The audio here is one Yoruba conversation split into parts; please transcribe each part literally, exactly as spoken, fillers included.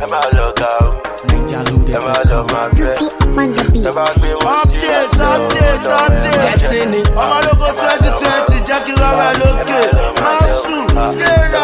ẹ máa lọ ga o, ẹ máa lọ máa fẹ́. Ẹ bá gbé wọn sí update update update Destiny ọmọlógo twenty twenty jẹ́ kí rọra lókè máa sùn léra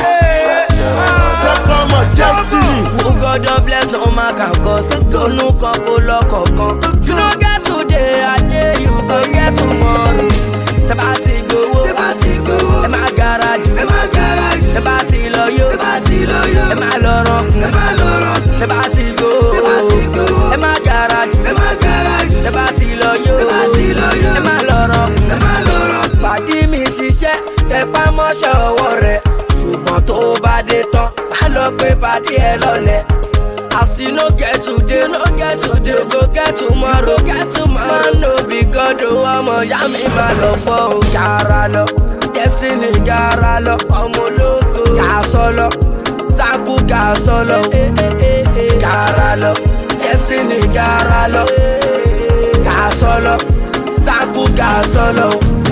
tọkọ ọmọ Destiny. who God don bless no man can cause. Lónú kan kó lọ́kọ̀ọ̀kan. You no get today, ajé you go get tomorrow. Tẹ́ bá ti gbowó, ẹ má gara jù. Tẹ́ bá ti lọ yó, ẹ má lọ rọ̀kùn. Tẹ́ bá ti gbowó, ẹ má gara jù. Tẹ́ bá ti lọ yó, ẹ má lọ rọ̀kùn. Pàdí mi ṣiṣẹ́, tẹpá mọ́ṣẹ́ ọwọ́ rẹ̀. Ṣùgbọ́n tó bá dé tán, má lọ pé pàdí ẹ lọ́lẹ̀. As you no get today, no get today, go get tomorrow, get tomorrow. Man no be God, oh, ọmọ ya mi ma lọ fọ́ o. Gara lọ, Destiny gara lọ, ọmọ ológo. Gà sọlọ, Zanku gà sọlọ, gara lọ, Destiny gara lọ, gà sọlọ, Zanku gà sọlọ.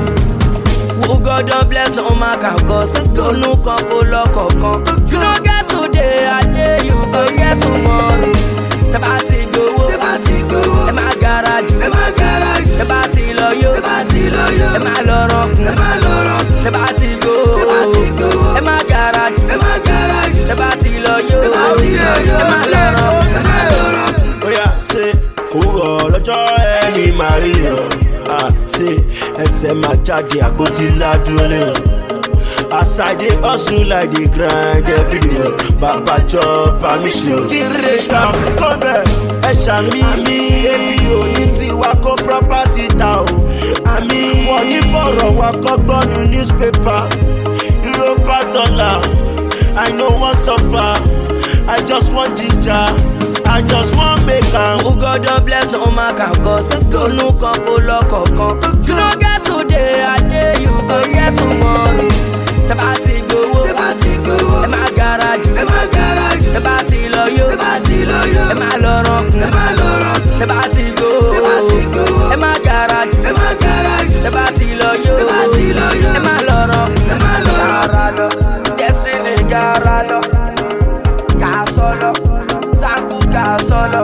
Who God don bless no man can cause. Lónú kan kó lọ́kọ̀ọ̀kan. You no get today, ajé you go get tomorrow. Tẹ́ bá ti gbowó, ẹ má gara jù. Tẹ́ bá ti lọ yó, ẹ má lọ rọ̀kùn. Tẹ́ bá ti gbowó, ẹ má gara jù. Tẹ́ bá ti lọ yó, ẹ má lọ rọ̀kùn. Oya ṣe òwúrọ̀ lọ́jọ́ ẹni máa rí o. Ṣe ẹsẹ̀ máa jáde àpótí ládùúró lé o. As I dey hustle like dey grind every day, bàbá jọ permission. Kiri ṣá kọ́bẹ̀ ẹ ṣàmì mi, èmi ò ní tiwa kó property ta o. Àmì wọ́n ní fọ̀rọ̀ wa kọ́ gbọ́nu newspaper. Europa dollar, I no wan suffer, I just wan ginger, I just wan make am. Who God don bless no man can cause. Lónú kan kó lọ́kọ̀ọ̀kan. You no get today, ajé you go get tomorrow. Tẹ́ bá ti gbowó, ẹ má gara jù. Tẹ́ bá ti lọ yó, ẹ má lọ rọ̀kùn. Tẹ́ bá ti gbowó, ẹ má gara jù. Tẹ́ bá ti lọ yó, ẹ má lọ rọ̀kùn. Gara lọ, Destiny gara lọ, gà sọlọ, Zanku gà sọlọ.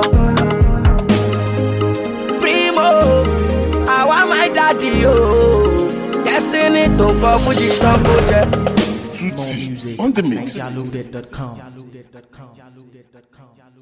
Primo, àwa my daddy o. Destiny tó kọ fújì tán kó jẹ. More music on the mix. Jaloaded dot com.